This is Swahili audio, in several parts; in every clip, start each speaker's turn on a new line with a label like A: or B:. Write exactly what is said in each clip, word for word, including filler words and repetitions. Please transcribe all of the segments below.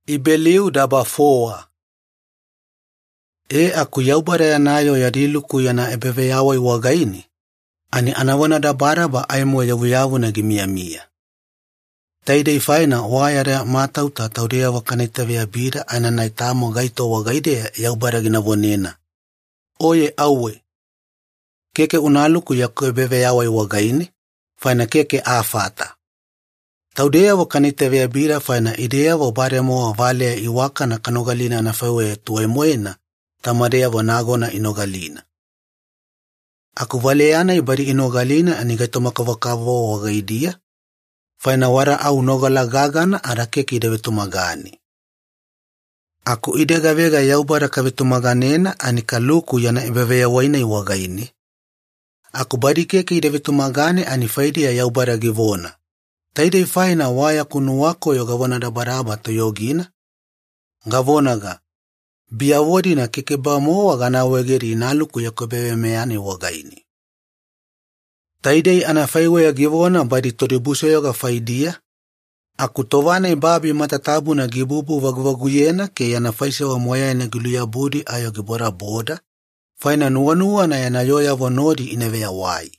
A: Ibeliu dabafoa. E aku yaubara ya nayo ya diluku ya na ebeve yawa iwagaini, ani anawana da baraba aimo ya wuyawu na gimia mia. Taide ifaina wayara matauta taurea wakanita vya bira ana naitamo gaito wagaide yaubara ginavonena. Oye awe. Keke unaluku ya ebeve yawa iwagaini, faina keke afata. Taudea wakanita vya bira faina idea wabare moa vale iwaka na kanogalina na fawe tuwe moena, tamadea wanagona inogalina. Aku valeana ibari inogalina anigaito makavakavo wagaidia, faina wara au nogala gagana arakeki idevetumagani. Aku idega vega yaubara kavitumaganena anikaluku yana ibevea waina iwagaini. Aku bari keki idevetumagani anifaidi ya yaubara givona. Taide ifaina waya kunu wako yo gavona da baraba to yogina. Gavonaga. Bia wodi na kikeba moa gana wegeri inaluku ya kobewe meani wagaini. Taide anafaiwe ya givona badi toribuso yoga faidia. Akutowana ibabi matatabu na gibubu wagwaguyena ke yanafaise wa moya ina gilu ya budi ayo gibora boda. Faina nuwanua na yanayoya vonodi inevea wai.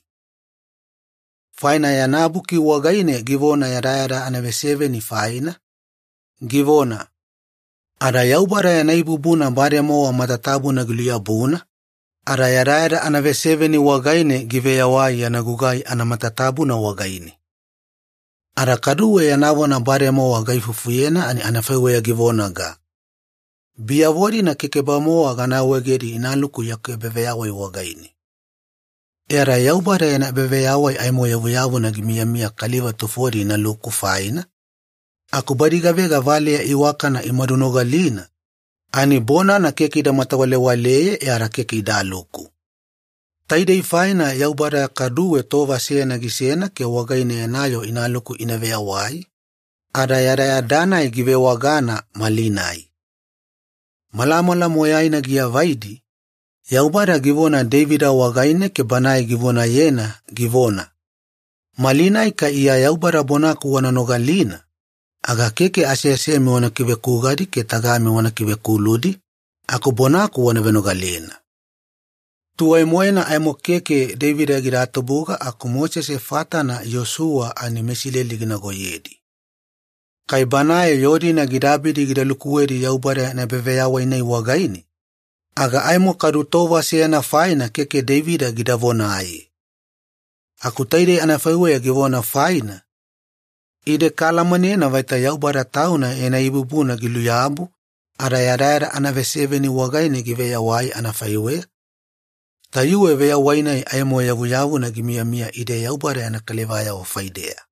A: Faina ya nabuki wagaine givona ya rayara anaveseve ni faina. Givona. Ara yaubara ya naibubuna baremo wa matatabu na gilu ya buna. Ara ya rayara anaveseve ni wagaine give ya wai ya nagugai anamatatabu na wagaine. Ara kaduwe ya navona baremo wagai fufuyena ani anafewe ya givona ga. Bia wodi na kikebamo wa gana wegeri inaluku ya kebeve ya wai wagaine. Era yaubara ya na beve yawai aimo ya wuyawu na gimia mia kaliwa tufori na luku faina. Aku bariga vega vale ya iwaka na imadunoga lina. Ani bona na keki da matawale waleye e ara keki da luku. Taide ifaina yaubara ya kaduwe tova sea na gisena ke wagaine ya nayo inaluku inavea wai. Ara yara ya dana igive wagana malinai. Malamola moyai na gia vaidi. Yaubara givona Davida wagaine ke banae givona yena givona. Malina ika iya yaubara bonaku wana nogalina. Aga keke aseseme wana kive kugadi ke tagame wana kive kuludi. Ako bonaku wana venogalina. Tuwai moena aimo keke Davida giratobuga ako moche se fata na Yosua ani mesile ligina goyedi. Kai banae yodi na girabidi giralukuwedi yaubara na beveya wainai wagaini. Aga aimo karutova siena faina keke Davida gidavona ai. Aku taide anafaiwe ya givona faina. Ide kala manena vaita yaubara tauna ena ibubuna gilu yabu. Ara yarara anaveseve ni wagaini giveya wai anafaiwe. Tayuwe veya waina aimo ya vuyavu na gimia mia ide yaubara anakalevaya wa faidea.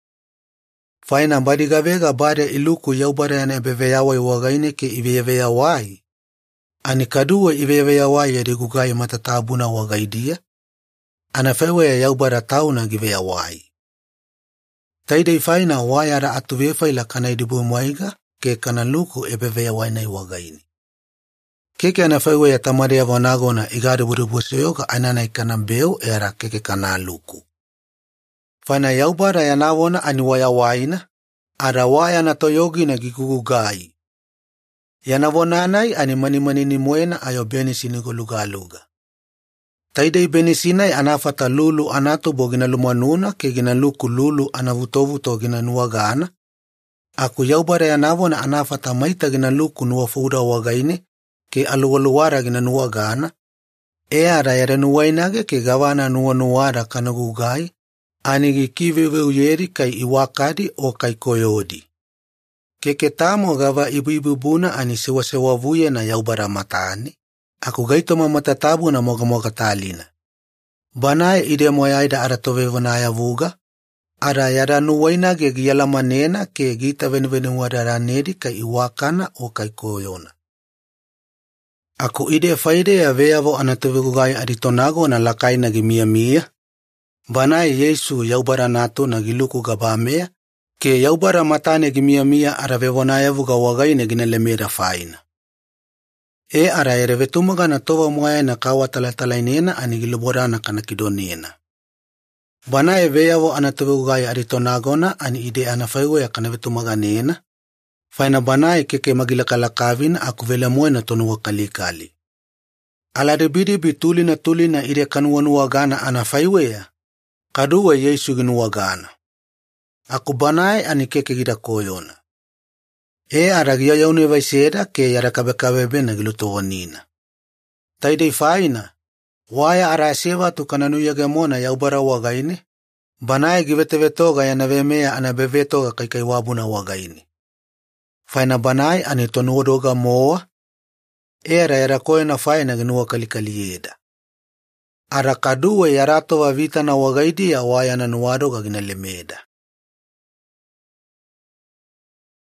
A: Faina badiga vega bada iluku yaubara anabeveya wai wagaini ke iveya wai. Ani kaduwe iwewe ya waya rigugai matatabuna wagaidia. Anafewe ya yaubara tauna give ya wai. Taide ifaina waya ra atuwefa ila kana idibu mwaiga ke kana luku ebewe ya waina iwagaini. Keke anafewe ya tamari ya wanagona igari burubuseyoga anana ikana mbeo era keke kana luku. Faina yaubara ya nawona aniwaya waina. Ara waya na toyogi na gikugugai. Yanavonanai ani mani mani ni moena ayo benisi ni goluga luga. Taide benisina anafata lulu anato bo gina lumanuna ke gina luku lulu anavutovu to gina nuwagana. Aku yaubara yanavona anafata maita gina luku nuwafuda wagaine ke aluwaluwara gina nuwagana. Eara yare nuwainage ke gawana nuwa nuwara kanagugai. Anigi kiwewe uyeri kai iwakadi o kai koyodi. Keke tamo gava ibu ibu buna ani sewa sewa vuye na yaubara matani. Aku gaito mamatatabu na moga moga talina. Banae ide moyaida aratove vanaya vuga. Ara yara nuwaina ge giyala manena ke gita venveni wadara nedi ka iwakana o kai koyona. Aku ide faide ya veavo anatove gugai aditonago na lakai na gimia mia. Banae Yesu yaubara nato na giluku gabamea. Ke yaubara matane gimia mia aravevonaya vuga wagaine ginalemera faina. E ara erevetumaga na tova mwaya na kawa talatalainena anigilubora na kanakidonena. Bana e veavo anatove ugai aritonagona ani ide anafaiwe ya kanavetumaga nena. Faina banai keke magilakalakavina aku vele moena tonu wakalikali. Alade bidi bituli na tuli na ire kanuanuagana ana faiwea, kaduwa Yesu ginuagana. Aku banai ani keke gida koyona. E aragia yaune vaiseda ke yarakabekabe na gilutowanina. Taidei faina, waya araseva tukananu mona yaubara wagaini, banai givetevetoga yanavemea anabevetoga kaikai wabuna wagaini. Faina banai ani tonuodoga moa, era yarakoe na faina ginua kalikalieda. Arakaduwe yarato wa vita na wagaidi ya waya na nuwadoga ginalemeda.